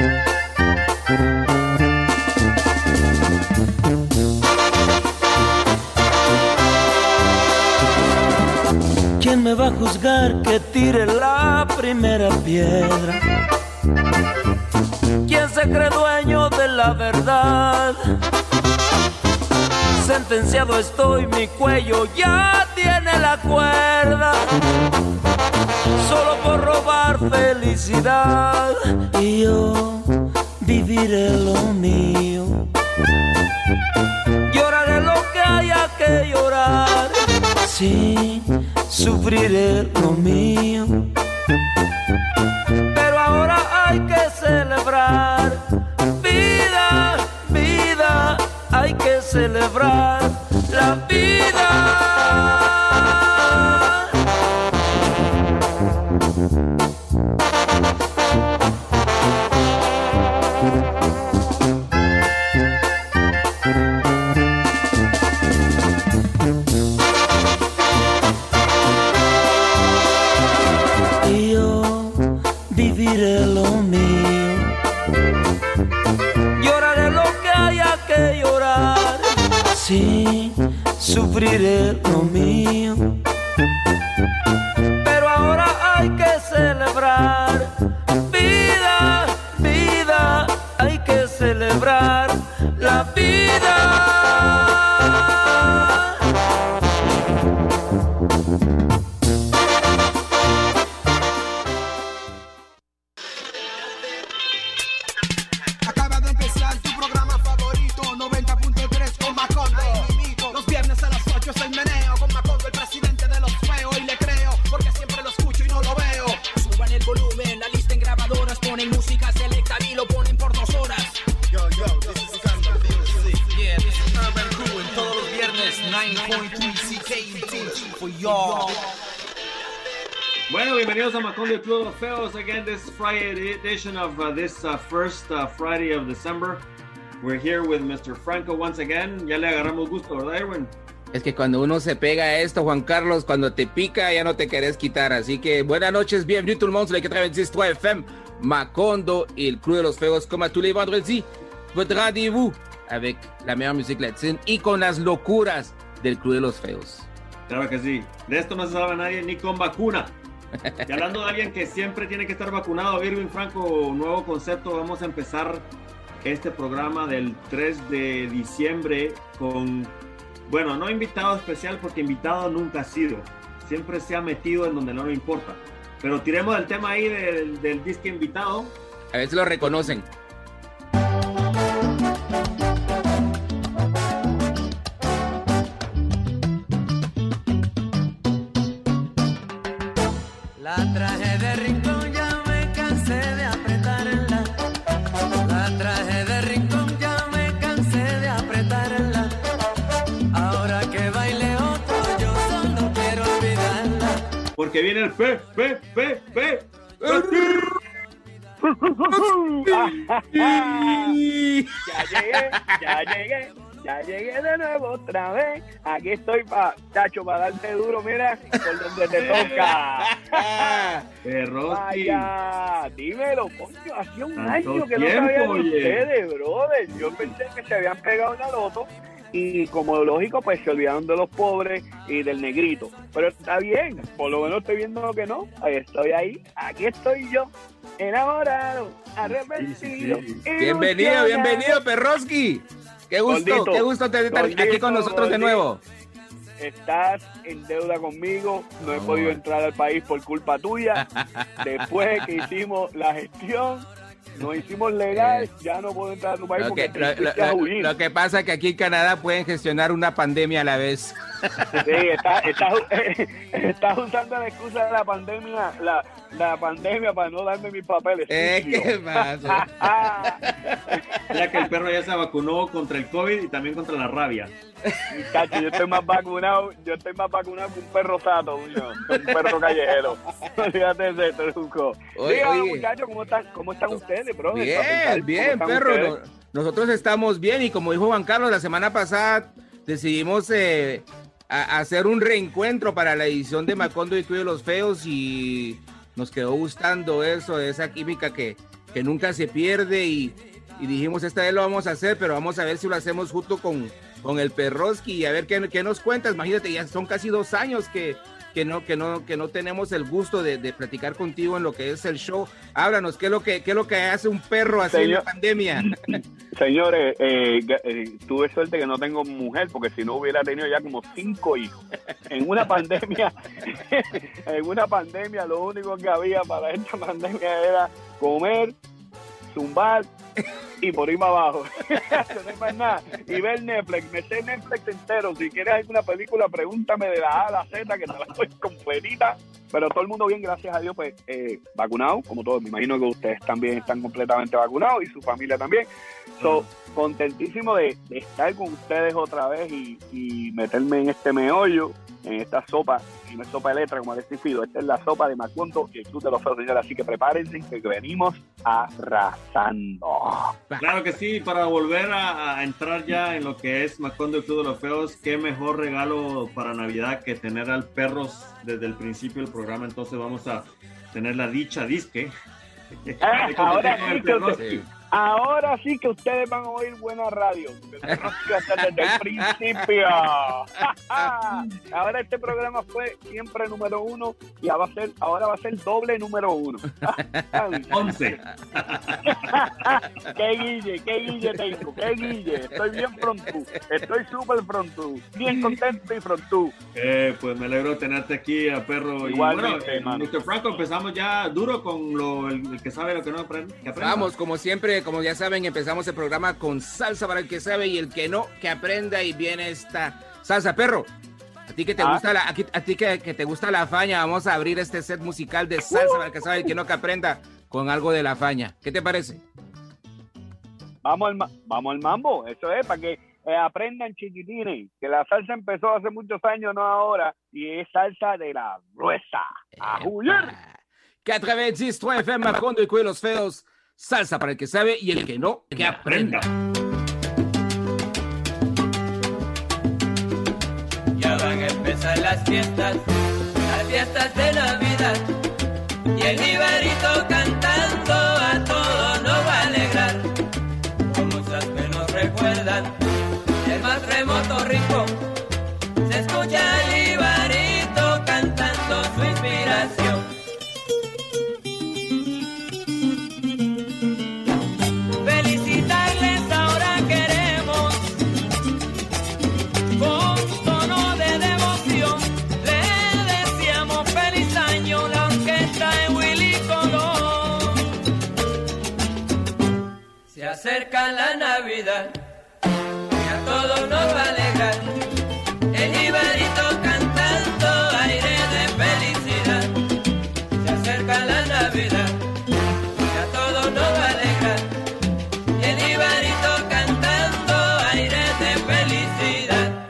¿Quién me va a juzgar que tire la primera piedra? ¿Quién se cree dueño de la verdad? Sentenciado estoy, mi cuello ya tiene la cuerda, solo por robar felicidad. Y yo viviré lo mío, lloraré lo que haya que llorar, sí, sufriré lo mío. Pero ahora hay que celebrar, vida, vida, hay que celebrar la vida. Y yo viviré lo mío, lloraré lo que haya que llorar, sí, sufriré lo mío. Pero ahora hay que celebrar, vida, vida, hay que celebrar la vida. Acaba de empezar tu programa favorito, 90.3 con Macondo. Los viernes a las 8 es el meneo con Macondo, el presidente de los feos. Y le creo, porque siempre lo escucho y no lo veo. Suban el volumen, la lista en grabadoras, ponen música selecta y lo ponen por 2 horas. Yo, this is Urban Music. Yeah, this is Urban Crew en todos los viernes, 9.3 CKUT for y'all. Bueno, bienvenidos a Macondo, el Club de los Feos. Again, this Friday edition of this first Friday of December. We're here with Mr. Franco once again. Ya le agarramos gusto, ¿verdad, Erwin? Es que cuando uno se pega a esto, Juan Carlos, cuando te pica ya no te querés quitar. Así que buenas noches, bienvenue tout le monde sur les 96.3 FM, Macondo et le Club de los Feos, comme à tous les vendredis. Votre rendez-vous avec la meilleure musique latine y con las locuras del Club de los Feos. Claro que sí. De esto no se sabe nadie ni con vacuna. Y hablando de alguien que siempre tiene que estar vacunado, Irving Franco, nuevo concepto. Vamos a empezar este programa del 3 de diciembre con, bueno, no invitado especial porque invitado nunca ha sido. Siempre se ha metido en donde no le importa. Pero tiremos el tema ahí del disque invitado. A ver si lo reconocen. La traje de rincón, ya me cansé de apretarla. La traje de rincón, ya me cansé de apretarla. Ahora que baile otro, yo solo quiero olvidarla. Porque viene el P. Ya llegué de nuevo otra vez. Aquí estoy para darte duro, mira, por donde te toca. Perroski. Vaya, dímelo, coño, hacía un Tanto año que tiempo, no sabía de oye. ustedes, brother. Yo pensé que se habían pegado una loto y como lógico, pues se olvidaron de los pobres y del negrito. Pero está bien, por lo menos estoy viendo que no. Ahí estoy ahí, aquí estoy yo, enamorado, arrepentido. Sí. Bienvenido, bienvenido, Perroski. Qué gusto, qué gusto estar aquí con nosotros de nuevo. Estás en deuda conmigo, no he podido entrar al país por culpa tuya. Después que hicimos la gestión, nos hicimos legal, ya no puedo entrar a tu país porque te fuiste a huir. Lo que pasa es que aquí en Canadá pueden gestionar una pandemia a la vez. Sí, estás usando la excusa de la pandemia, la pandemia para no darme mis papeles. ¿Qué pasa? Ya que el perro ya se vacunó contra el COVID y también contra la rabia. Muchacho, yo estoy más vacunado que un perro sato, un perro callejero. Fíjate de ese truco. Dígame, muchachos, ¿cómo están ustedes, bro? Bien, perro. Nosotros estamos bien y como dijo Juan Carlos, la semana pasada decidimos hacer un reencuentro para la edición de Macondo y Club de los Feos y nos quedó gustando eso, esa química que que nunca se pierde y dijimos, esta vez lo vamos a hacer, pero vamos a ver si lo hacemos junto con el Perroski y a ver qué nos cuentas. Imagínate, ya son casi 2 años que no tenemos el gusto de platicar contigo en lo que es el show. Háblanos, ¿qué es lo que hace un perro así en la pandemia? Señores, tuve suerte que no tengo mujer, porque si no hubiera tenido ya como 5 hijos. En una pandemia, lo único que había para esta pandemia era comer, zumbar y por ahí para abajo. No hay más nada. Y ver Netflix, me sé Netflix entero. Si quieres alguna película, pregúntame de la A a la Z, que te la doy completita. Pero todo el mundo bien, gracias a Dios, pues vacunado, como todos. Me imagino que ustedes también están completamente vacunados y su familia también. Contentísimo de estar con ustedes otra vez y meterme en este meollo, en esta sopa. Y no es sopa de letra, como decía Fido. Esta es la sopa de Macondo y el Club de los Feos, señores. Así que prepárense, que venimos arrasando. Claro que sí, para volver a entrar ya en lo que es Macondo y el Club de los Feos, qué mejor regalo para Navidad que tener al Perros desde el principio del programa. Entonces vamos a tener la dicha disque. Ahora sí que ustedes van a oír buena radio. Desde el principio. Ahora este programa fue siempre número 1 y ahora va a ser doble número 1. 11. Qué guille tengo, qué guille. Estoy bien pronto, estoy súper pronto, bien contento y pronto. Pues me alegro de tenerte aquí, a Perro. Igualmente, y bueno, Mr. Franco, empezamos ya duro con el que sabe lo que no aprende. Vamos, como siempre, como ya saben, empezamos el programa con salsa para el que sabe y el que no, que aprenda. Y viene esta salsa. Perro, a ti que te gusta que te gusta la faña, vamos a abrir este set musical de salsa para el que sabe y el que no, que aprenda con algo de la faña. ¿Qué te parece? Vamos al mambo, eso es, para que aprendan, chiquitines, que la salsa empezó hace muchos años, no ahora, y es salsa de la gruesa. ¡A jugar! 93 FM, Macondo y Club de los Feos. Salsa para el que sabe y el que no, que aprenda. Ya van a empezar las fiestas de Navidad. Y el Ibarito cantando a todos nos va a alegrar. Cosas que nos recuerdan el más remoto rincón. Se escucha el Ibarito cantando su inspiración. Acerca la Navidad y a todos nos va a alegrar. El Ibarito cantando aire de felicidad. Se acerca la Navidad y a todos nos va a alegrar. El Ibarito cantando aire de felicidad.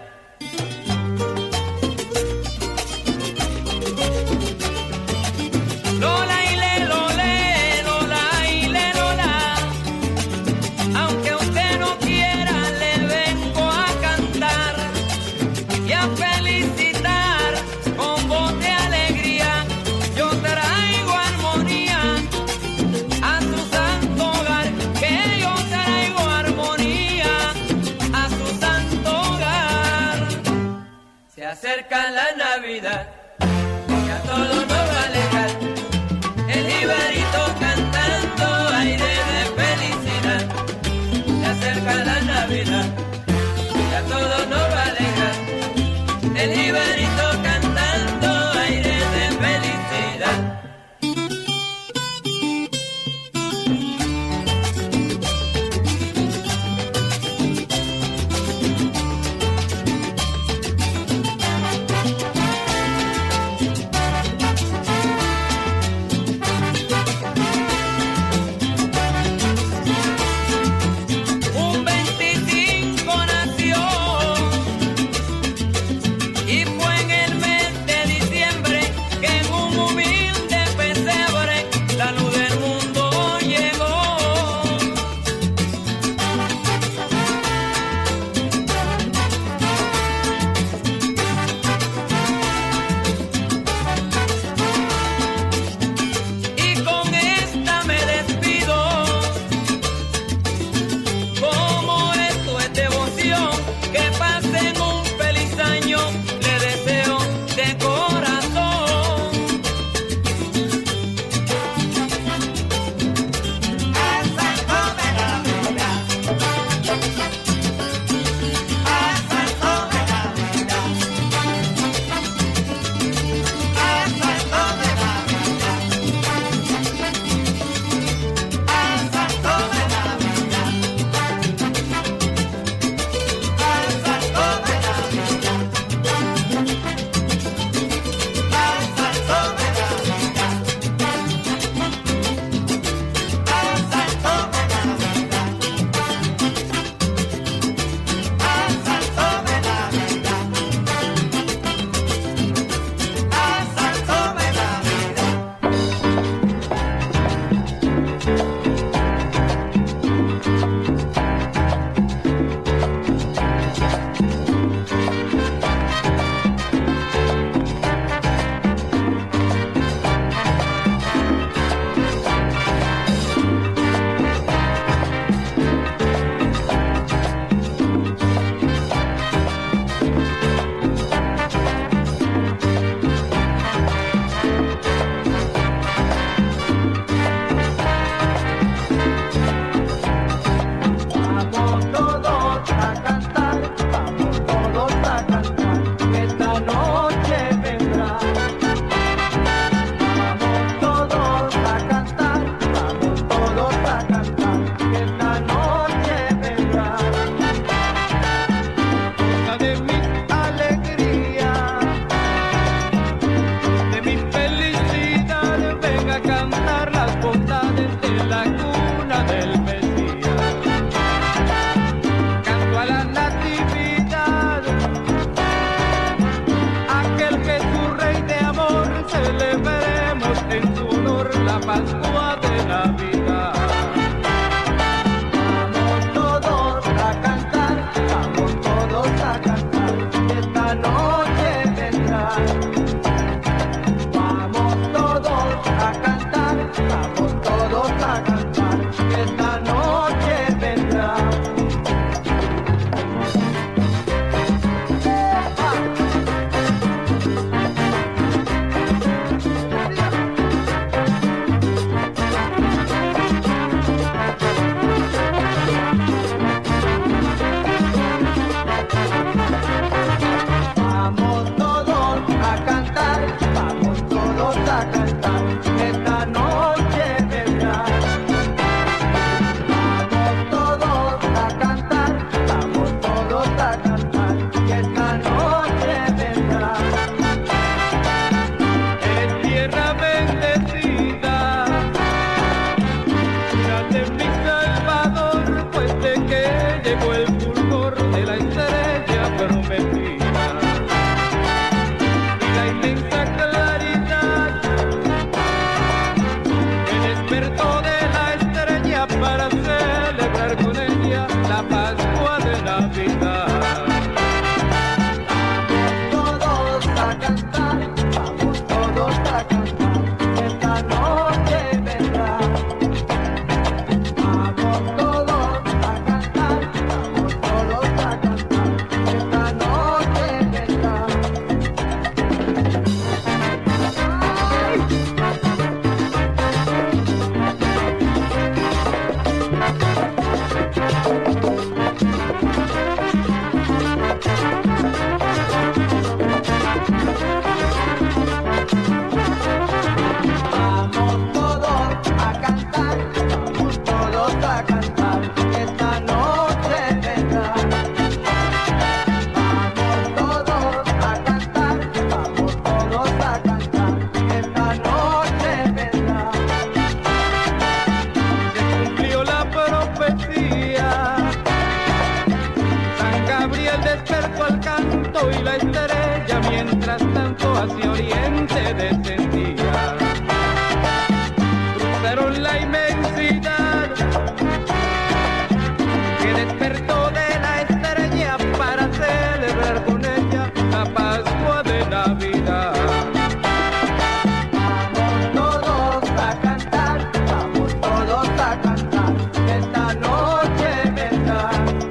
Lola y le, lole, Lola y le, Lola. Aunque usted no quiera, le vengo a cantar y a felicitar con voz de alegría. Yo traigo armonía a su santo hogar, que yo traigo armonía a su santo hogar. Se acerca la Navidad y a todos nos va a alegrar. El Ibarito cantando aire de felicidad. Se acerca la Navidad y a todos nos va a alegrar. El Ibarito cantando aire de felicidad. para celebrar con ella la Pascua de Navidad. Todos a cantar, vamos todos a cantar, esta noche vendrá. Vamos todos a cantar, vamos todos a cantar, esta noche vendrá. Vamos todos a cantar, vamos todos a cantar, esta noche vendrá. Vamos todos a cantar, vamos todos a cantar, esta noche vendrá. Se cumplió la profecía, San Gabriel despertó al canto y la estrella mientras tanto hacia oriente descendía. Cruzaron la inmensidad que despertó de la estrella para celebrar con ella la Pascua de Navidad. Vamos todos a cantar, vamos todos a cantar, esta noche vendrá.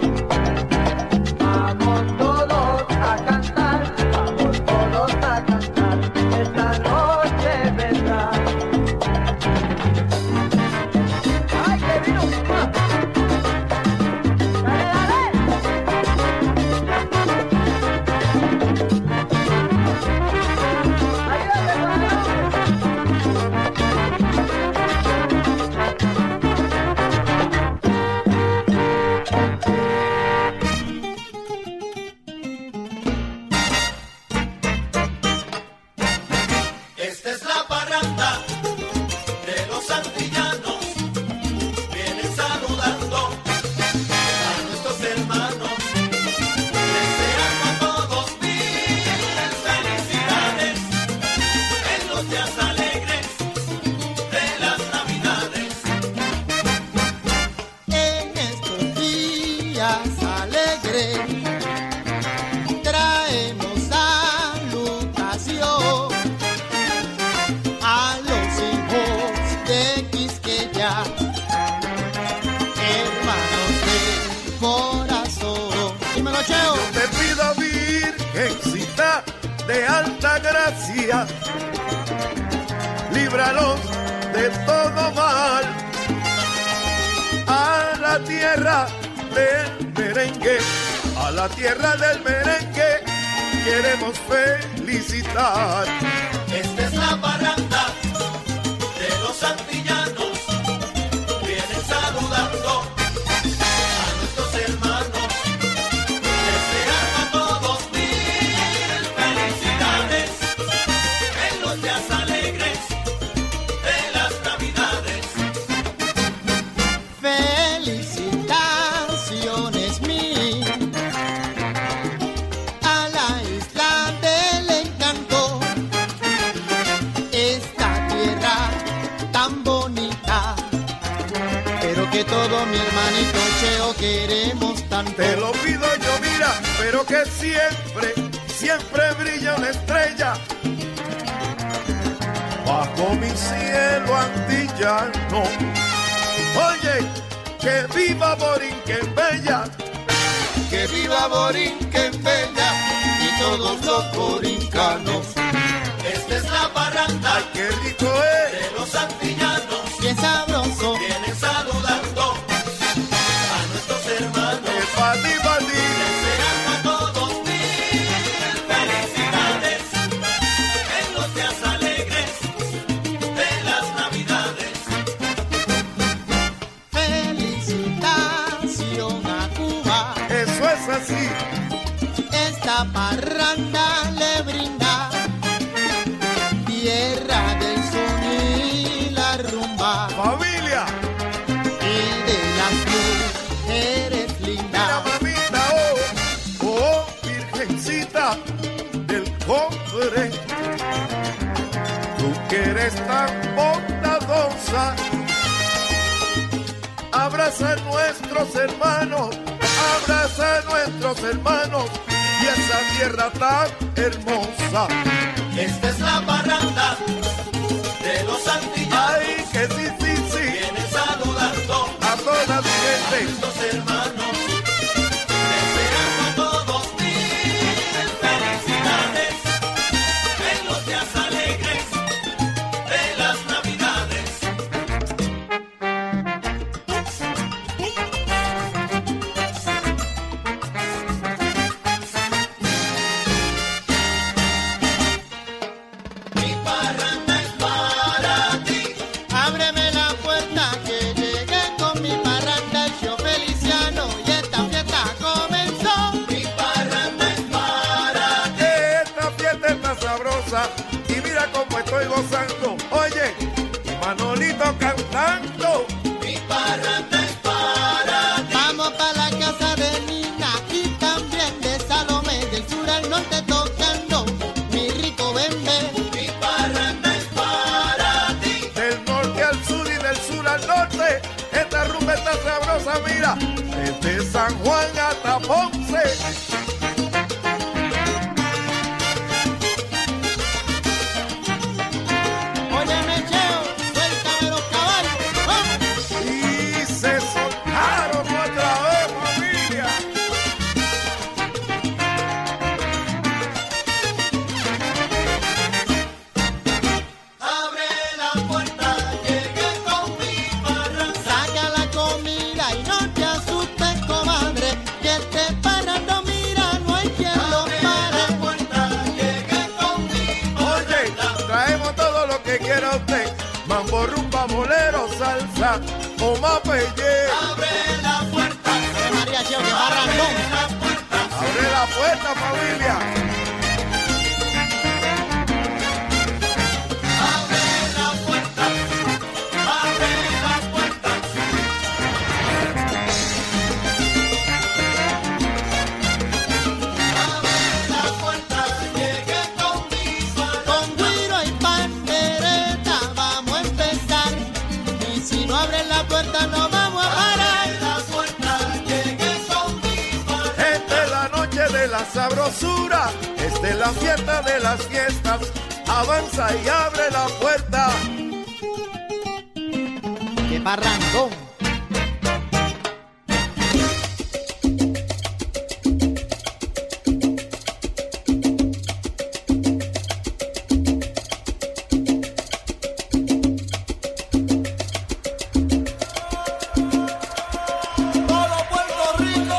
Vamos todos a cantar, vamos todos a cantar, esta noche vendrá. ¡Ay, qué vino! ¡Dale, dale! ¡Ayúdate, hermano! Esta es la parranda de los antillanos. Vienen saludando a nuestros hermanos. Deseando a todos mil felicidades en los días alegres de las Navidades. En estos días alegres traemos salutación a los hijos de Quisqueya, hermanos del corazón. Dímelo, Cheo. Te pido, Virgencita de alta gracia, líbralos de todo mal. A la tierra del merengue, a la tierra del merengue, queremos felicitar. Esta es la parranda de los antillanos. Vienen saludando a nuestros hermanos. Deseando a todos mil felicidades en los días alegres de las Navidades. Felicitaciones mil a la isla del encanto, esta tierra tan bonita, pero que todo mi hermanito Cheo queremos tanto. Te lo pido yo, mira, pero que siempre, siempre brilla una estrella bajo mi cielo antillano. Oye, que viva Borinquen Bella, que viva Borinquen Bella y todos los borincanos. Esta es la parranda, ay, qué rico es, de los antillanos. Bien sabroso, Vienen saludando a nuestros hermanos. Deseando a todos mil felicidades en los días alegres de las Navidades. felicitación a Cuba, Eso es así. esta parranda le brinda tierra del son y la rumba Familia, y de las mujeres mira lindas. mamita, oh, oh, virgencita del cobre, tú que eres tan bondadosa, abra abraza a nuestros hermanos, abraza a nuestros hermanos y esa tierra tan hermosa. Esta es la parranda de los antillanos. Ay, que sí, sí, sí. Vienen saludando a toda mi gente. Nuestros hermanos, deseando a todos mil felicidades en los días alegres de las Navidades. Mi parranda es para ti. Ábreme la puerta que llegué con mi parranda, el show Feliciano, y esta fiesta comenzó. Mi parranda es para ti. Esta fiesta está sabrosa y mira cómo estoy gozando. Oye, y Manolito cantando. Mi parranda es para ti. Vamos para la casa de Nina y también de Salomé, del sur al norte tocando mi rico bembé. Mi parranda es para ti. Del norte al sur y del sur al norte, esta rumba está sabrosa, mira, desde San Juan hasta Ponce. Óyeme, Cheo, suéltame los caballos. ¡Vamos! Y se soltaron otra vez, familia. Abre la puerta, llegué con mi parranda. Saca la comida y no te asustes, comadre, que este parrando, mira, no hay quien lo pare. Abre la puerta, llegué con mi Oye, traemos todo lo que quiera usted. Mambo, rumba, bolero, salsa o mapelle. Abre la puerta. María Cheo, que parrandón. Abre la puerta, familia. Abre la puerta. Abre la puerta. Abre la puerta, llegué con mi parranda. Con güiro y pandereta vamos a empezar. Y si no abren la puerta no vamos a parar. Abre la puerta, llegué con mi parranda. Esta es la noche de la sabrosura, esta es la fiesta de las fiestas. Avanza y abre la puerta. ¡Qué parrandón! ¡Todo Puerto Rico!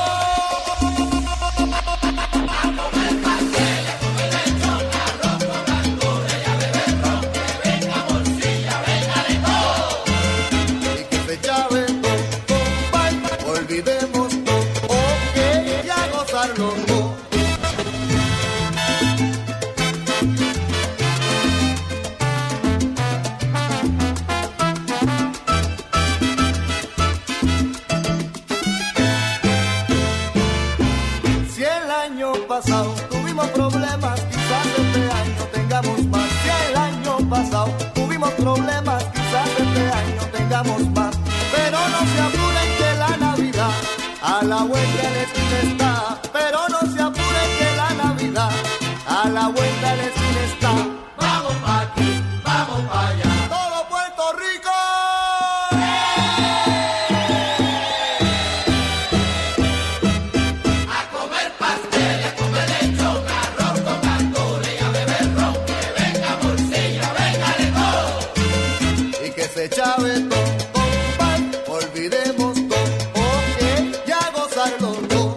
Y que se llave todo, compay, olvidemos todo, ok, Ya gozarlo todo. Si el año pasado tuvimos problemas, quizás este año tengamos más. Si el año pasado tuvimos problemas, quizás este año tengamos más. Pero no se apuren que la Navidad a la vuelta de la esquina está. Pero no se apuren que la Navidad a la vuelta de la esquina está. Vamos pa' aquí, vamos pa' allá. ¡Todo Puerto Rico! A comer pastel, a comer lechón, arroz con gandules y a beber ron. Que venga morcilla, venga de todo. Y que se chave todo, compay, olvidemos todo, ok, ya gozarlo todo.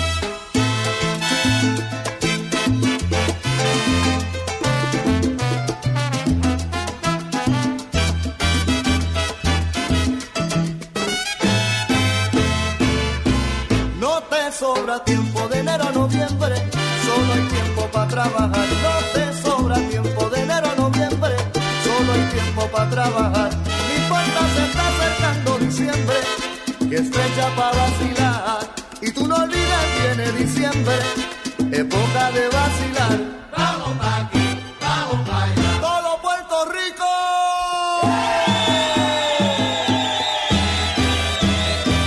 No te sobra tiempo de enero a noviembre, solo hay tiempo para trabajar. No te sobra tiempo de enero a noviembre, solo hay tiempo para trabajar. No importa, se está acercando diciembre, que es fecha para vacilar. Y tú no olvides, viene diciembre, época de vacilar. Vamos pa' aquí, vamos pa' allá. ¡Todo Puerto Rico!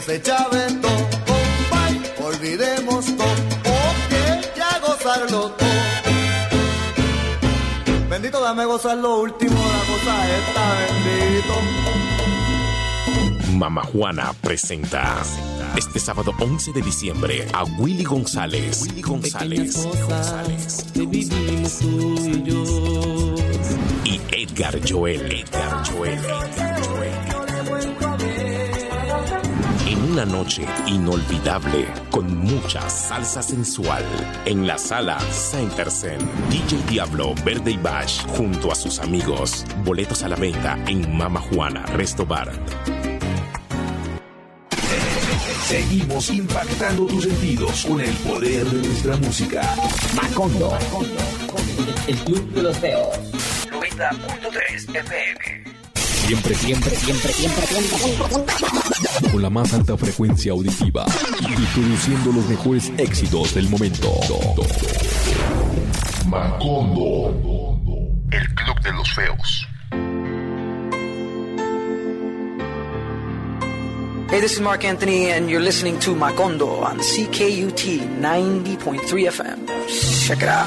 se chave todo, compay, olvidemos todo, porque ya gozarlo todo. Bendito, dame gozar lo último de la cosa esta, bendito. Mama Juana presenta este sábado 11 de diciembre a Willy González. Que vivimos tú y yo. Y Edgar Joel. En una noche inolvidable con mucha salsa sensual en la sala Centersen, DJ Diablo, Verde y Bash junto a sus amigos. Boletos a la venta en Mama Juana Resto Bar. Seguimos impactando tus sentidos con el poder de nuestra música. Macondo, el club de los feos. 90.3 FM. Siempre. Con la más alta frecuencia auditiva y produciendo los mejores éxitos del momento. Macondo, el club de los feos. Hey, this is Mark Anthony, and you're listening to Macondo on CKUT 90.3 FM. Check it out.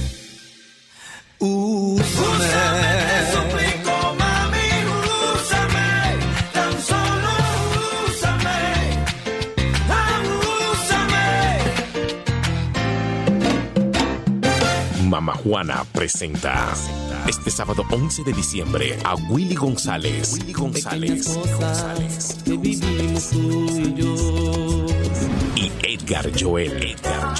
Mama Juana presenta este sábado 11 de diciembre a Willy González. Que vivimos tú y yo. Y Edgar Joel.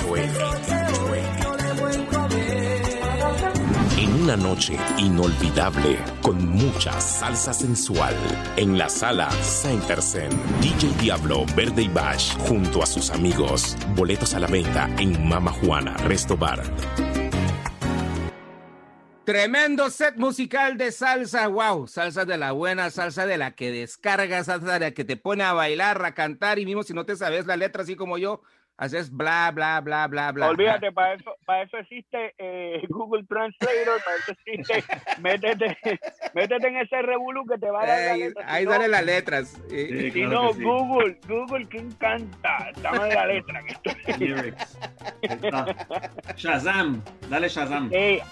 En una noche inolvidable con mucha salsa sensual en la sala Centersen, DJ Diablo, Verde y Bash junto a sus amigos. Boletos a la venta en Mama Juana Resto Bar. Tremendo set musical de salsa, wow, salsa de la buena, salsa de la que descarga, salsa de la que te pone a bailar, a cantar, y mismo si no te sabes la letra así como yo, haces bla, bla, bla, bla, bla. Olvídate, para eso existe Google Translator, para eso existe, métete en ese revolú que te va a dar la letra. Ahí dale las letras. Sí, si no, sí. Google, ¿qué encanta? Dame la letra. Lyrics. Shazam, dale Shazam.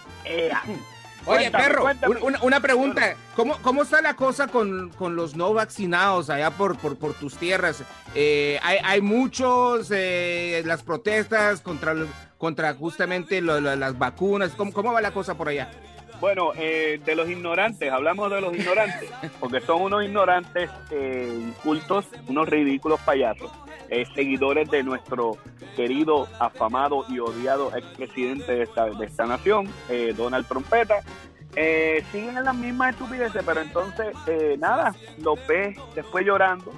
Oye, Cuéntame, perro, cuéntame. Una pregunta. ¿Cómo está la cosa con los no vaccinados allá por tus tierras? Hay muchos, las protestas contra justamente las vacunas. ¿Cómo va la cosa por allá? Bueno, de los ignorantes, hablamos de los ignorantes, porque son unos ignorantes incultos, unos ridículos payasos, seguidores de nuestro querido, afamado y odiado expresidente de esta nación, Donald Trompeta. Siguen en las mismas estupideces, pero entonces, nada, los ves después llorando,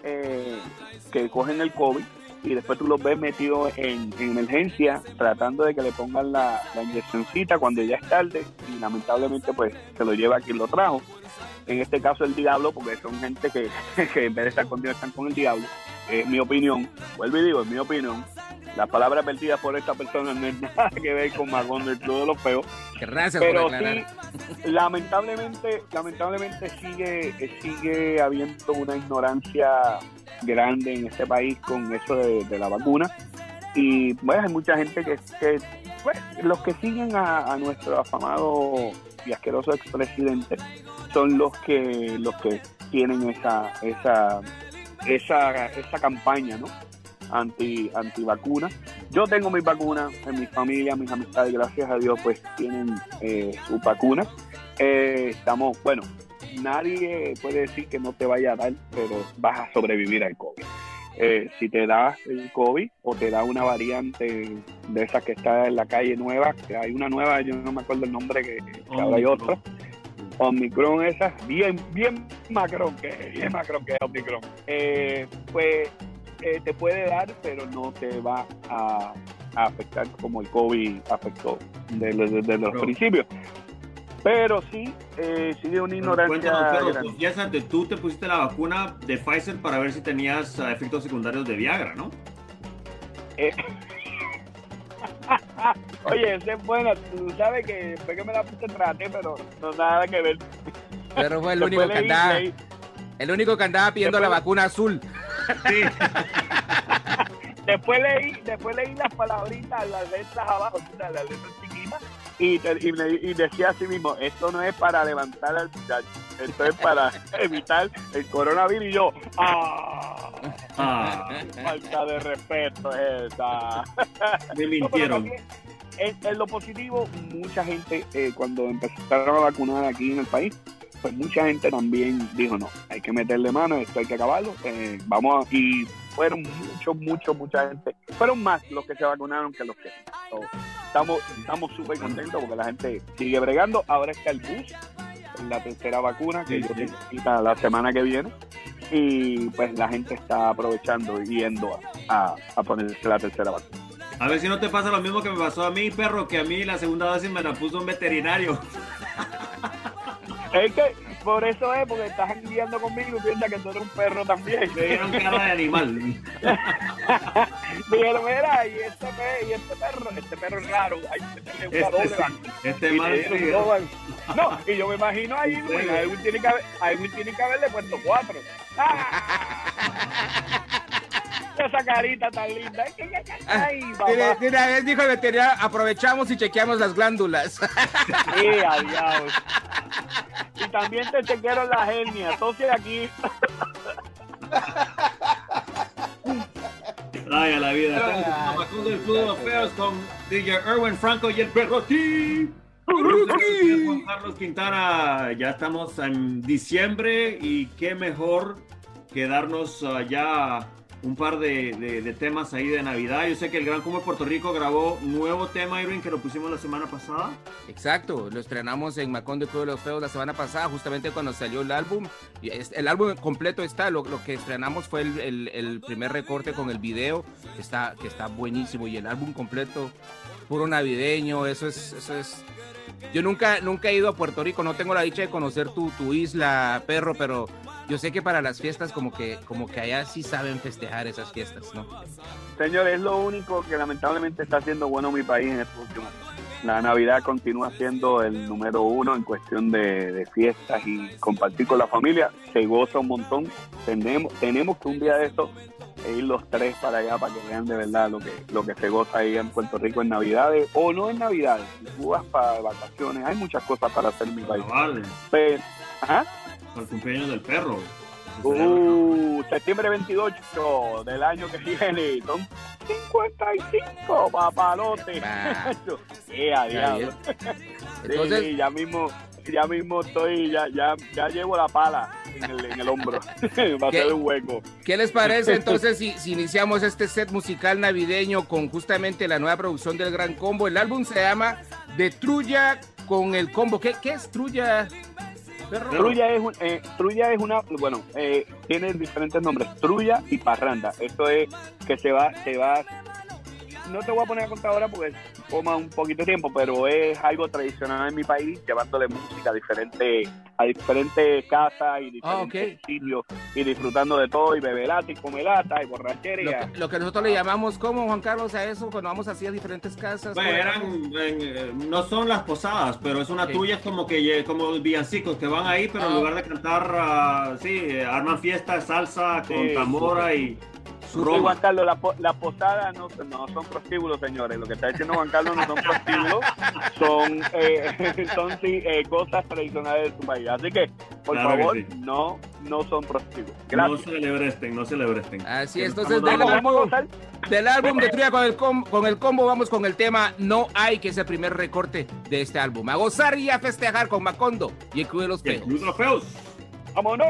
que cogen el COVID, y después tú los ves metidos en emergencia, tratando de que le pongan la inyeccioncita cuando ya es tarde, y lamentablemente pues se lo lleva quien lo trajo. En este caso el diablo, porque son gente que en vez de estar con Dios están con el diablo. Es mi opinión, vuelvo y digo, es mi opinión. Las palabras vertidas por esta persona no tienen nada que ver con Macondo, el club de los feos. Gracias pero por aclarar. Sí, lamentablemente sigue habiendo una ignorancia grande en este país con eso de la vacuna, y bueno, hay mucha gente que pues, los que siguen a nuestro afamado y asqueroso expresidente son los que tienen esa campaña, ¿no? anti vacuna. Yo tengo mis vacunas en mi familia, mis amistades, gracias a Dios, pues tienen sus vacunas. Bueno, nadie puede decir que no te vaya a dar, pero vas a sobrevivir al COVID. Si te da el COVID o te da una variante de esas que está en la calle nueva, que hay una nueva, yo no me acuerdo el nombre, que ahora hay otra, Omicron, esa, bien Macron que es Omicron, pues te puede dar, pero no te va a afectar como el COVID afectó desde los principios. Pero sí, sigue una ignorancia. Cuéntanos, tú te pusiste la vacuna de Pfizer para ver si tenías efectos secundarios de Viagra, ¿no? Oye, esa es buena. Tú sabes que después que me la puse traté, pero no nada que ver. Pero fue el único que andaba pidiendo la vacuna azul. Sí. Después leí las palabritas, las letras abajo, las letras chiquitas, y decía así mismo, esto no es para levantar al muchacho, esto es para evitar el coronavirus. Y yo, falta de respeto esa. Me mintieron. En lo positivo, mucha gente, cuando empezaron a vacunar aquí en el país, pues mucha gente también dijo, no, hay que meterle mano, esto hay que acabarlo, y fueron mucha gente, fueron más los que se vacunaron que los que no. Estamos súper contentos porque la gente sigue bregando. Ahora está el bus, la tercera vacuna, que yo tengo cita la semana que viene, y pues la gente está aprovechando y yendo a ponerse la tercera vacuna. A ver si no te pasa lo mismo que me pasó a mí, perro, que a mí la segunda dosis me la puso un veterinario. Es que por eso es, porque estás enviando conmigo y piensas que tú eres un perro también. Me dieron cara de animal. Dijeron, mira, y este perro es raro. Este mal. No, y yo me imagino ahí, güey, a Edwin tiene que haberle puesto 4. Esa carita tan linda. Ay, de una vez dijo el veterinario, aprovechamos y chequeamos las glándulas. Sí, adiós. Y también te chequearon la hernia, entonces aquí. Ay, a la vida. Estamos Macondo del Club de los Feos con DJ Erwin Franco y el Perrotín. Juan Carlos Quintana. Ya estamos en diciembre y qué mejor que darnos ya un par de temas ahí de Navidad. Yo sé que el Gran Combo de Puerto Rico grabó nuevo tema, Irving, que lo pusimos la semana pasada. Exacto, lo estrenamos en Macondo, el Club de los Feos la semana pasada, justamente cuando salió el álbum. El álbum completo está, lo que estrenamos fue el primer recorte con el video, que está buenísimo, y el álbum completo, puro navideño, eso es. Yo nunca he ido a Puerto Rico, no tengo la dicha de conocer tu isla, perro, pero yo sé que para las fiestas como que allá sí saben festejar esas fiestas, ¿no? Señor, es lo único que lamentablemente está haciendo bueno mi país en estos últimos años. La Navidad continúa siendo el número 1 en cuestión de fiestas y compartir con la familia. Se goza un montón. Tenemos que un día de esto ir los tres para allá para que vean de verdad lo que se goza ahí en Puerto Rico en Navidades, o no en Navidades. Si tú vas para vacaciones, hay muchas cosas para hacer en mi país. Vale. Pero, el cumpleaños del perro. Septiembre 28 del año que viene. Son 55 papalotes. Diablo. Entonces, sí, ya mismo estoy, ya llevo la pala en el hombro. Va a ser un hueco. ¿Qué les parece entonces si iniciamos este set musical navideño con justamente la nueva producción del Gran Combo? El álbum se llama De Trulla con el Combo. ¿Qué es Trulla? Trulla es una, bueno, tiene diferentes nombres, Trulla y Parranda. Esto es que se va, no te voy a poner a contar ahora porque toma un poquito de tiempo, pero es algo tradicional en mi país, llevándole música a diferentes casas y diferentes sitios, y disfrutando de todo, y beberata y comelata y borrachería. Lo que nosotros le llamamos, ¿cómo, Juan Carlos, a eso cuando vamos así a diferentes casas? Bueno, no son las posadas, pero es una tuya, es como villancicos que van ahí, pero en lugar de cantar, arman fiestas, salsa con tambora y Juan Carlos, las posadas no son prostíbulos, señores. Lo que está diciendo Juan Carlos no son prostíbulos, son cosas tradicionales de su país. Así que, por favor, no son prostíbulos. Gracias. No celebresten. Así es, entonces del álbum de Trulla con el combo, vamos con el tema No Hay, que es el primer recorte de este álbum. A gozar y a festejar con Macondo y el Club de los Feos. ¡Vámonos!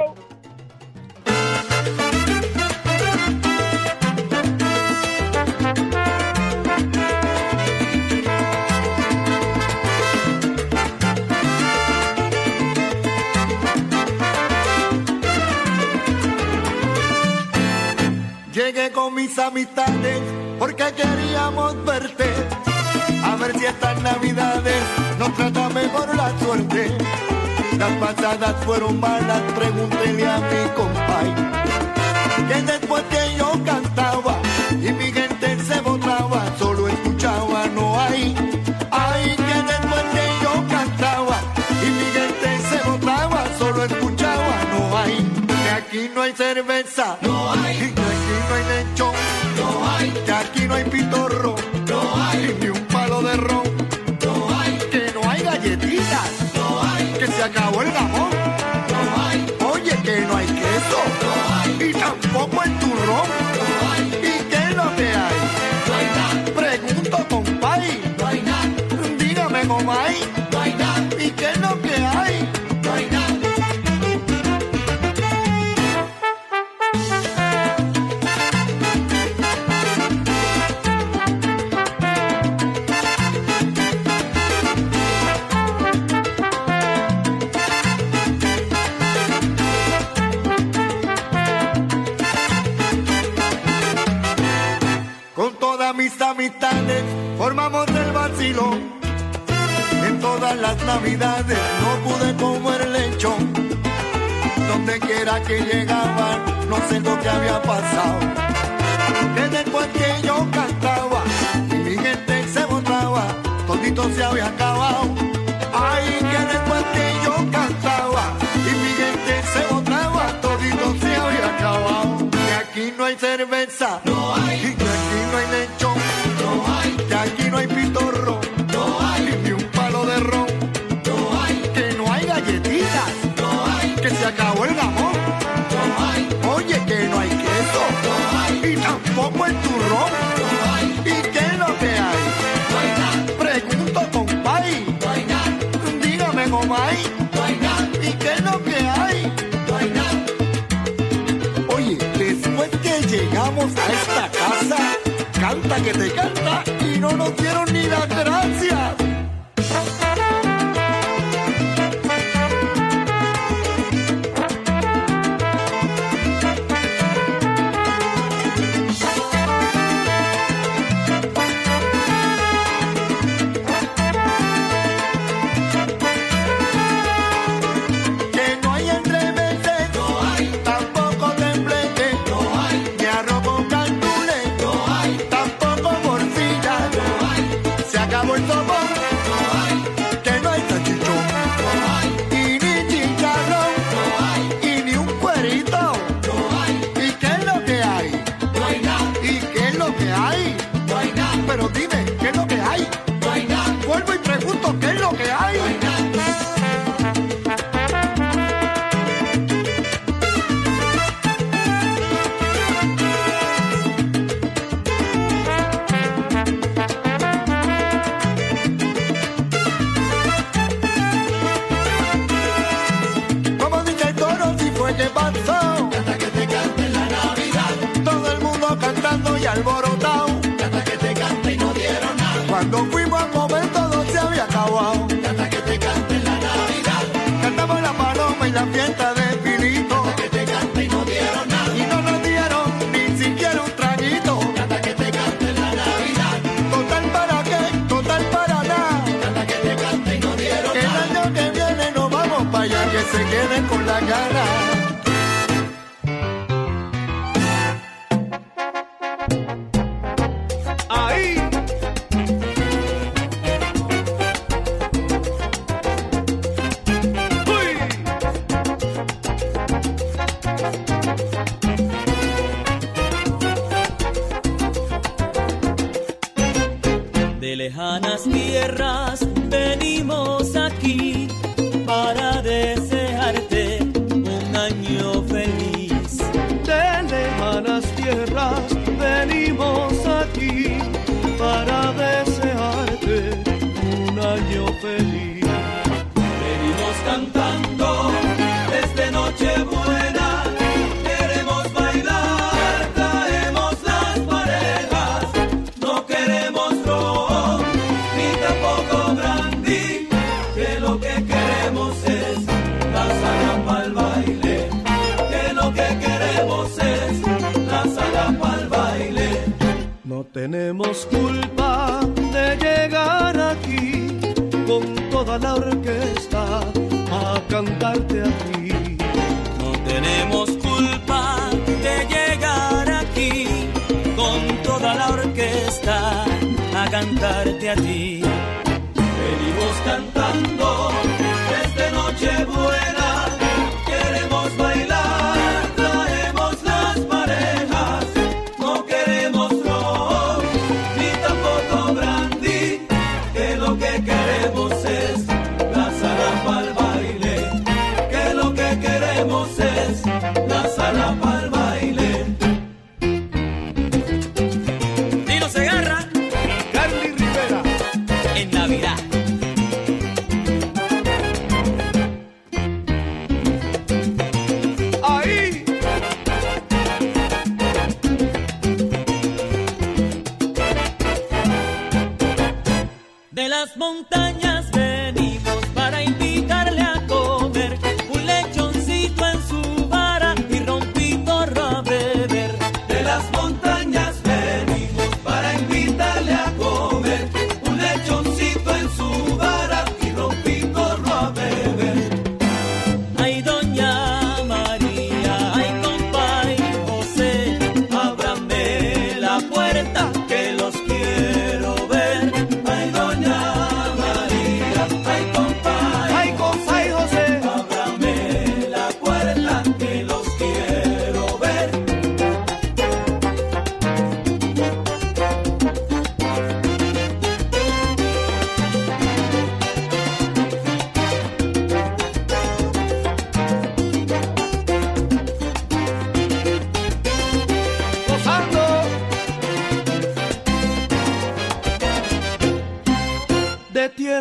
Llegué con mis amistades porque queríamos verte, a ver si estas navidades nos trata mejor la suerte. Las pasadas fueron malas, pregúntele a mi compay, que después que yo cantaba y mi gente se botaba, solo escuchaba no hay. Ay, que después que yo cantaba y mi gente se botaba, solo escuchaba no hay. Que aquí no hay cerveza, no hay. no hay lechón, no hay, que aquí no hay pitorro, no hay, ni un palo de ron, no hay, que no hay galletitas, no hay, que se acabó el jamón, no hay, oye que no hay queso, no hay, y tampoco el turrón, no hay, y qué es lo que hay, no hay nada, pregunto compay, no hay nada, dígame comay, no hay nada, y qué es lo que hay, no hay nada. Mis amistades formamos el vacilón. En todas las navidades no pude comer lechón. Donde quiera que llegaban, no sé lo que había pasado. Que después que yo cantaba y mi gente se botaba, todito se había acabado. Ay, que después que yo cantaba y mi gente se botaba, todito se había acabado. Que aquí no hay cerveza, no hay, y que aquí no hay lechón, no hay, que aquí no hay pitorro, no hay, ni un palo de ron, no hay, que no hay galletitas, no hay, que se acabó el jamón, no hay, oye que no hay queso, no hay, y tampoco el turrón, no hay, y qué es lo que hay, no hay nada, pregunto compay, no hay nada, dígame comay, no hay nada, y qué es lo que hay, no hay nada. Oye, después que llegamos a esta casa, canta que te canta y no nos dieron ni las gracias. Que no hay entremeses, no hay, tampoco tembleque, no hay, ni arroz con cantules, no hay, tampoco morcilla, no hay, se acabó el sopón, no hay, que no hay salchichón, no hay, y ni chicharrón, no hay, y ni un cuerito, no hay, y qué es lo que hay, no hay nada, y qué es lo que hay, no hay nada, pero dime, ¿qué es lo que hay? No hay nada, vuelvo y pregunto, ¿qué es lo que hay? No hay nada. Como dice el toro, si fue que pasó. Canta que te cante la Navidad. Todo el mundo cantando y alborotado. Canta que te cante y no dieron nada. Cuando fuimos a comer todo se había acabado. Canta que te cante la Navidad. Cantamos la paloma y la fiesta de Pilito. Canta que te cante y no dieron nada. Y no nos dieron ni siquiera un traguito. Canta que te cante la Navidad. Total para qué, total para nada. Canta que te cante y no dieron nada. El año que viene nos vamos para allá, que se queden con la gana. Ahí. Uy. De lejanas tierras venimos aquí para desearte un año feliz. De lejanas tierras venimos aquí para desearte un año feliz. Venimos cantando desde Nochebuena, queremos bailar, traemos las parejas, no queremos ron, ni tampoco brandy, que lo que queremos es la sala pa'l baile, que lo que queremos es la sala pa'l baile. No tenemos culpa de llegar aquí con toda la orquesta a cantarte a ti. No tenemos culpa de llegar aquí con toda la orquesta a cantarte a ti. Venimos cantando desde Nochebuena, queremos bailar, traemos las parejas,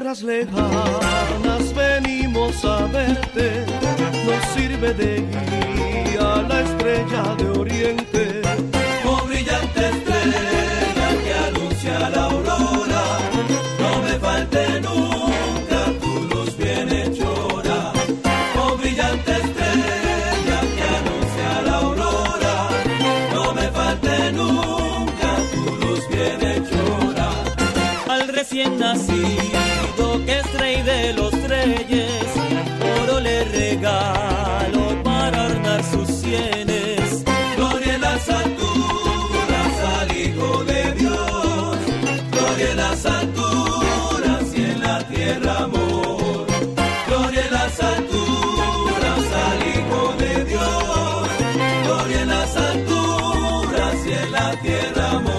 tierras lejanas venimos a verte, nos sirve de guía la estrella de oriente. Oh brillante estrella que anuncia la aurora, no me falte nunca tu luz bienhechora. Oh brillante estrella que anuncia la aurora, no me falte nunca tu luz bienhechora. Al recién nacido que es rey de los reyes, oro le regalo para ornar sus sienes. Gloria en las alturas al Hijo de Dios, gloria en las alturas y en la tierra amor. Gloria en las alturas al Hijo de Dios, gloria en las alturas y en la tierra amor.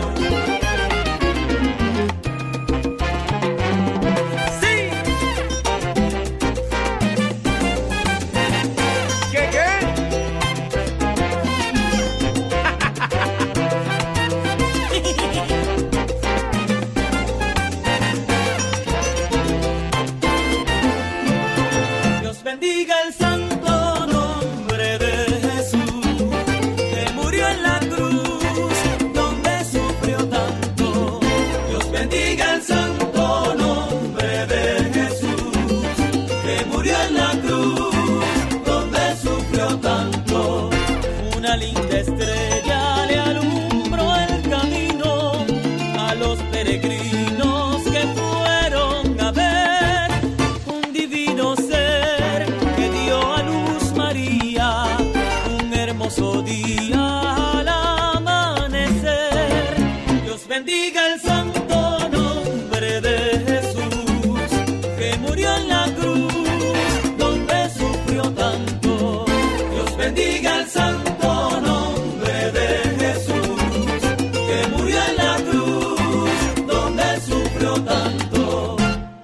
Bendiga el santo nombre de Jesús, que murió en la cruz, donde sufrió tanto. Dios bendiga el santo nombre de Jesús, que murió en la cruz, donde sufrió tanto. Una linda estrella le alumbró el camino a los peregrinos que fueron a ver un divino ser que dio a luz María, un hermoso día al amanecer. Dios bendiga el santo nombre de Jesús, que murió en la cruz, donde sufrió tanto. Dios bendiga el santo nombre de Jesús, que murió en la cruz, donde sufrió tanto.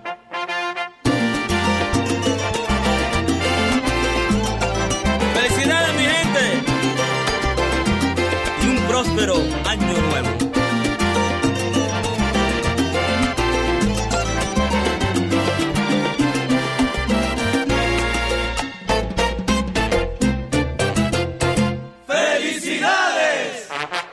Felicidades, mi gente, y un próspero año nuevo. ¡Felicidades!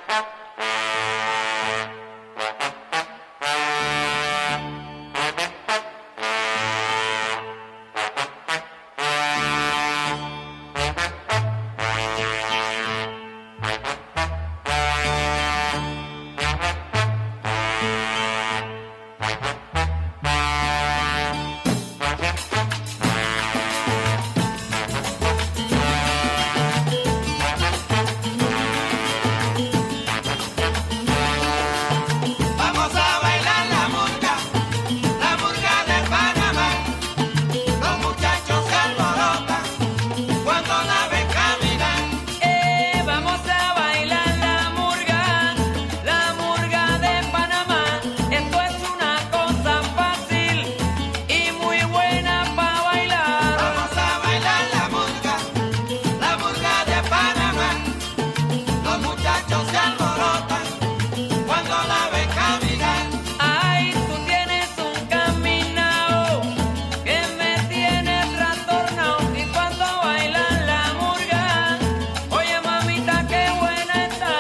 Vamos a bailar la murga de Panamá. Los muchachos se alborotan cuando la ven caminar. Vamos a bailar la murga de Panamá. Esto es una cosa fácil y muy buena para bailar. Vamos a bailar la murga de Panamá. Los muchachos se alborotan cuando la ven caminar. Ay, tú tienes un caminao que me tienes trastornado. Y cuando bailan la murga, oye mamita, qué buena está.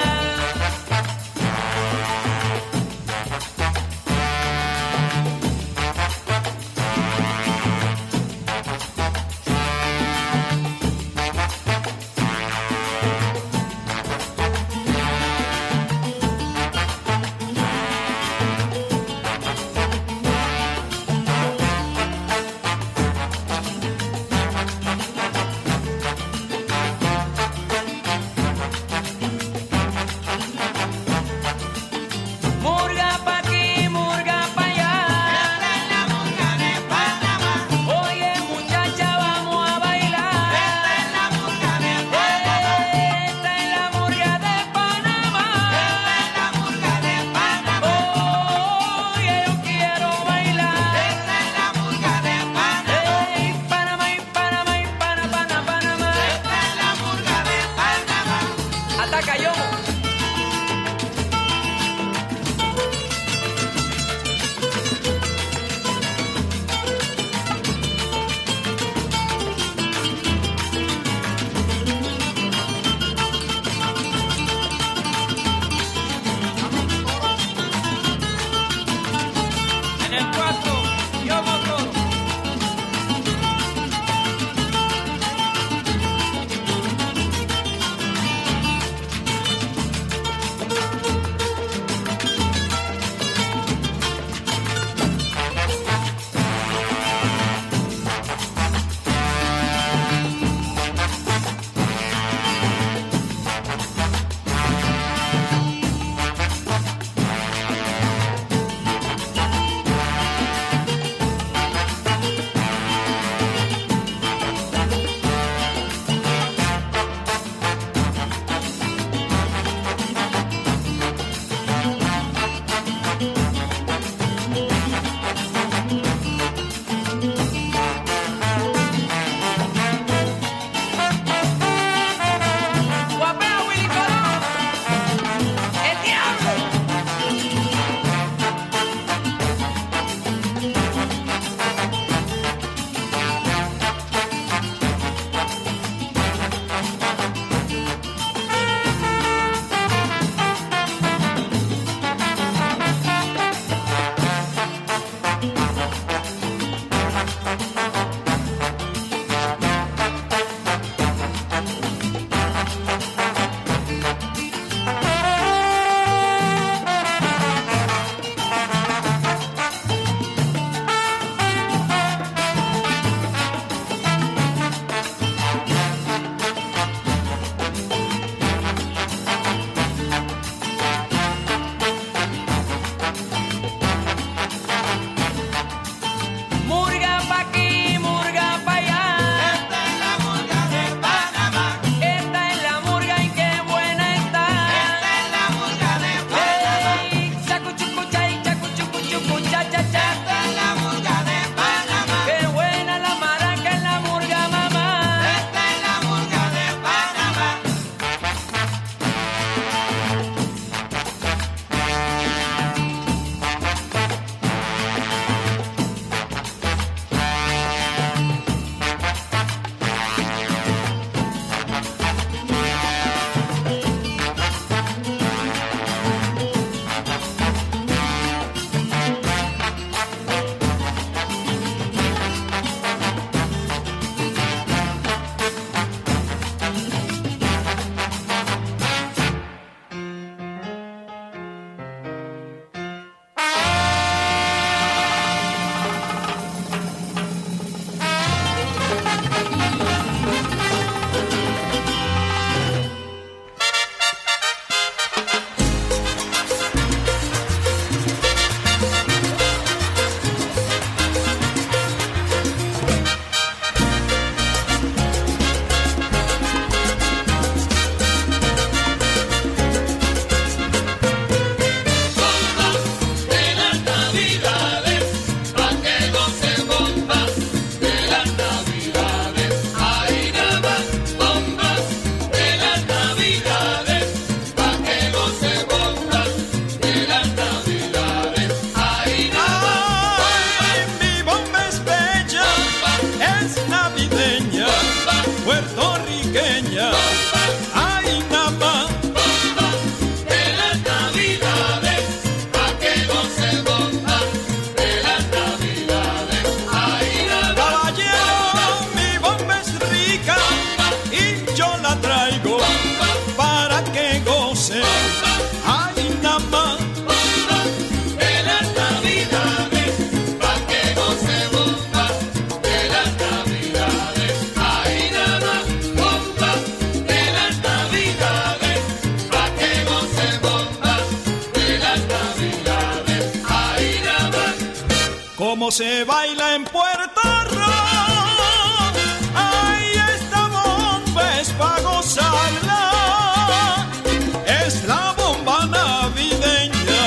cómo se baila en Puerto Rico. Ay, esta bomba es pa' gozarla, es la bomba navideña,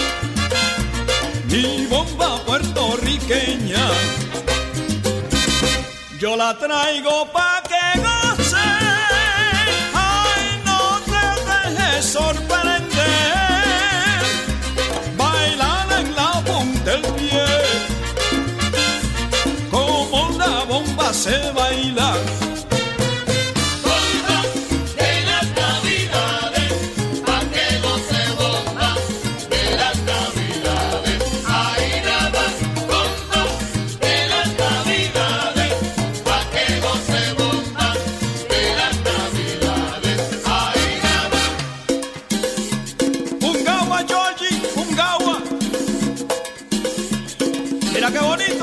mi bomba puertorriqueña. Yo la traigo pa' que goce, ay, no te dejes sorprender, bailala en la punta del pie, como la bomba se baila. Mira qué bonito.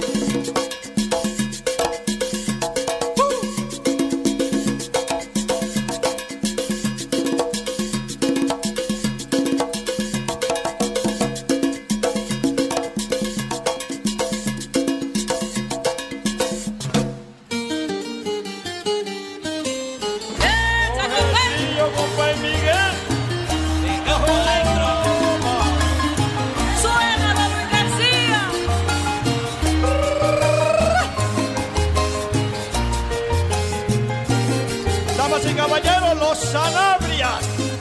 Damas y caballeros, los Sanabrias.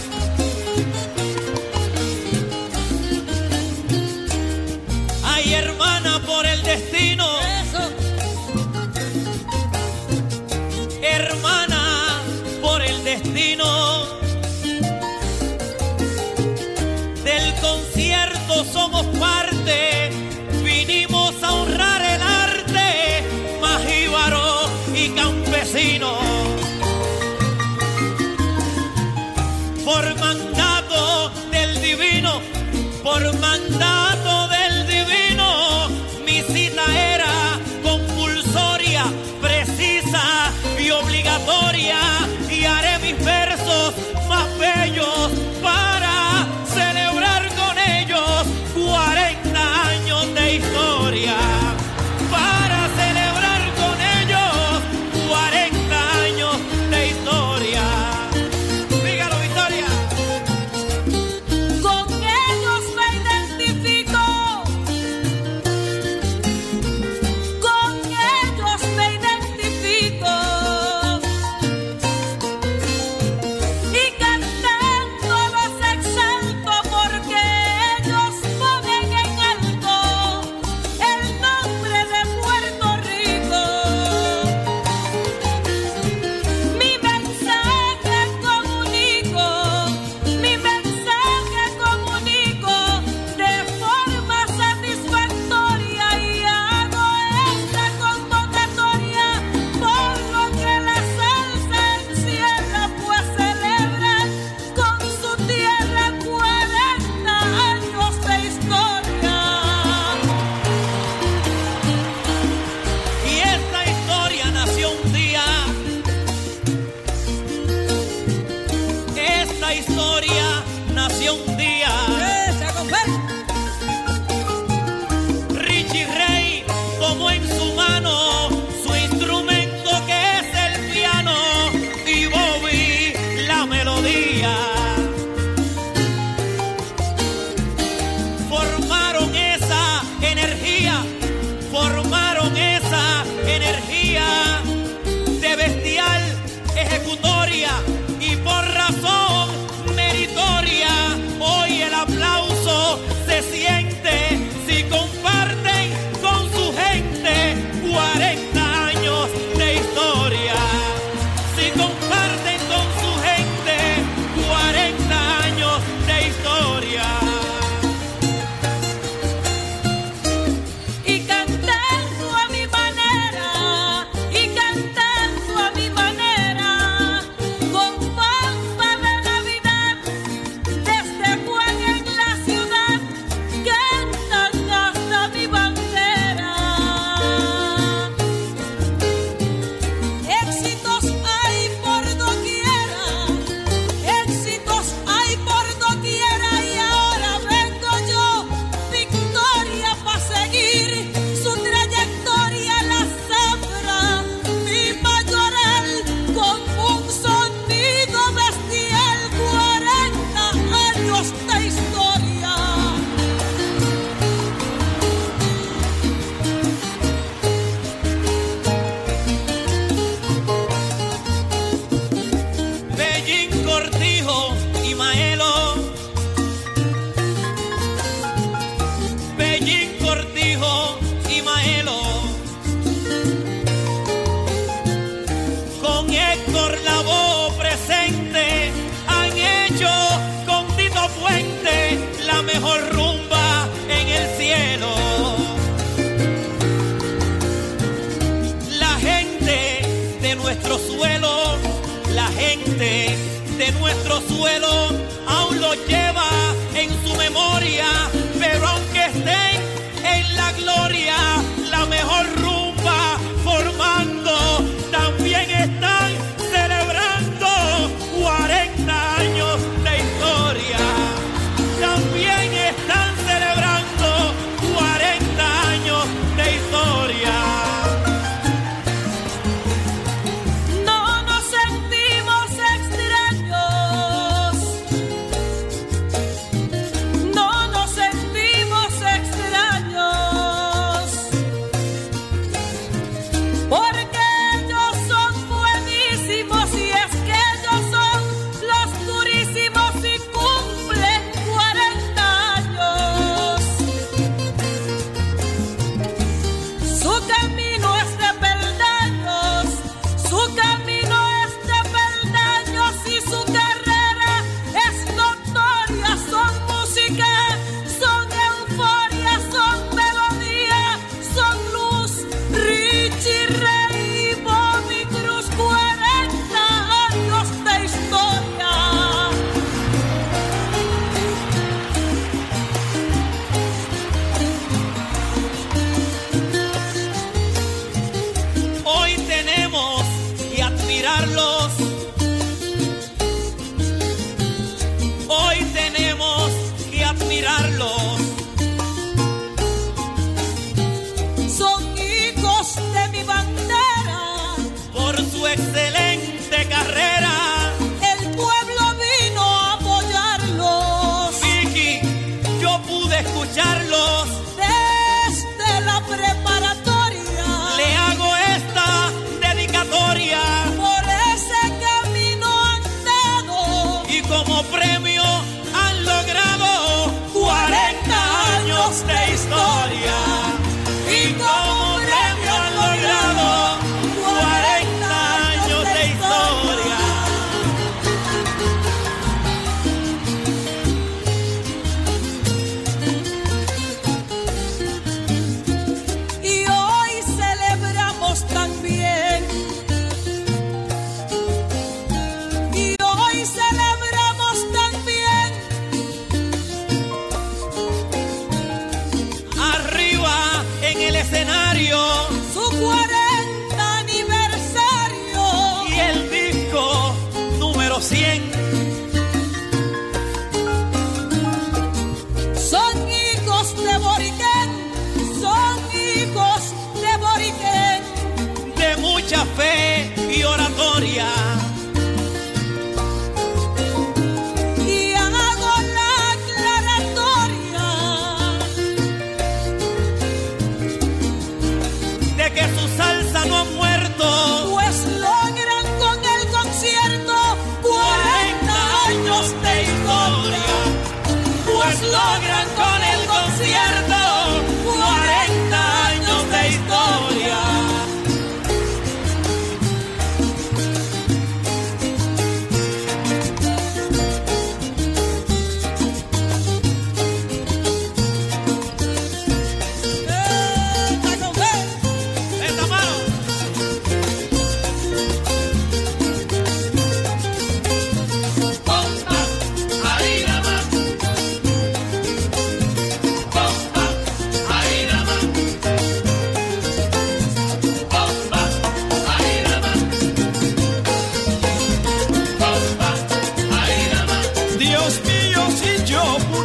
Ay, hermana, por el destino. Eso. Hermana, por el destino. Del concierto somos parte. Vinimos a honrar el arte, majíbaro y campesino. Por mandato del divino, por mandato del divino, mi cita era compulsoria, precisa y obligatoria, y haré mis versos más bellos para celebrar con ellos 40 años de historia. Para celebrar con ellos 40 años de historia. Y por razón meritoria, hoy la mejor rumba en el cielo. La gente de nuestro suelo, la gente de nuestro suelo aún lo lleva en su memoria, pero aunque estén en la gloria, la mejor rumba formando, también están celebrando 40 años de historia. También están celebrando 40 años de historia. No nos sentimos extraños. No nos sentimos extraños. Porque ellos son buenísimos y es que ellos son los durísimos y cumplen 40 años. Su camino es de peldaños, su camino es de peldaños y su carrera es notoria. Son música, son euforia, son melodía, son luz. Richie Ray y Bobby Cruz, 40 años de historia. Hoy tenemos que admirarlos. Hoy tenemos que admirarlos. Son hijos de mi bandera. Por su excelente carrera. El pueblo vino a apoyarlos. Vicky, yo pude escucharlos. Desde la preparatoria. Le hago esta dedicatoria. Por ese camino han dado. Y como premio han logrado 40 años de historia. Y como premio han logrado 40 años de historia. Y hoy celebramos también. Y hoy celebramos también. Arriba en el escenario. Su 40 aniversario. Y el disco número 100. Son hijos de Boriquén. Son hijos de Boriquén. De mucha fe y oratoria. Y hago la aclaratoria de que su salsa no ha muerto. pues logran con el concierto 40 años de historia. Pues logran con el concierto 40 años de historia. Esta mano. Bomba, ahí nada más. Bomba, ahí nada más. Bomba, ahí nada más. Bomba, ahí nada más. Dios mío, si yo pudiera